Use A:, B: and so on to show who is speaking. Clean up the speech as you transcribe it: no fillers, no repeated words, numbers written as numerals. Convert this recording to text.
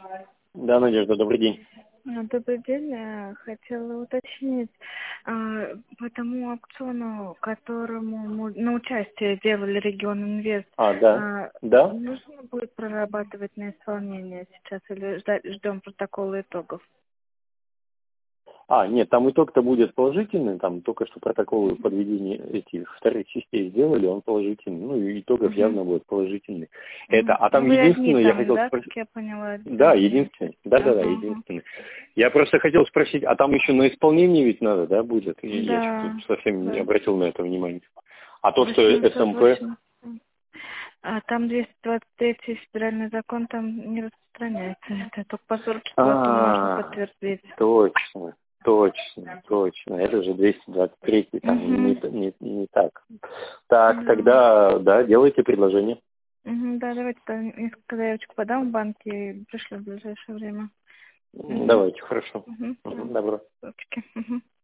A: Да, Надежда, добрый день.
B: Добрый день. Хотела уточнить, по тому аукциону, которому мы на участие делали Регион Инвест,
A: Да, да.
B: нужно будет прорабатывать на исполнение сейчас или ждем протокола итогов?
A: Нет, там итог-то будет положительный, там только что протоколы подведения этих вторых частей сделали, он положительный, ну и итогов явно будет положительный. Там
B: Вы одни
A: единственное, я
B: там,
A: хотел
B: да,
A: спросить.
B: как я поняла?
A: Да, единственный. Да, единственный. Я просто хотел спросить, а там еще на исполнение ведь надо, да, будет? Я
B: Да.
A: что-то совсем не
B: Да.
A: обратил на это внимание. А то, что СМП...
B: 880. Там 223 федеральный закон там не распространяется. Это только по 44 можно подтвердить.
A: Точно. Это же 223, там не так. Так,
B: Да.
A: тогда, да, делайте предложение.
B: Да, давайте несколько заявочек подам в банке и пришлю в ближайшее время.
A: Давайте, хорошо.
B: Да.
A: Добро.
B: Точки.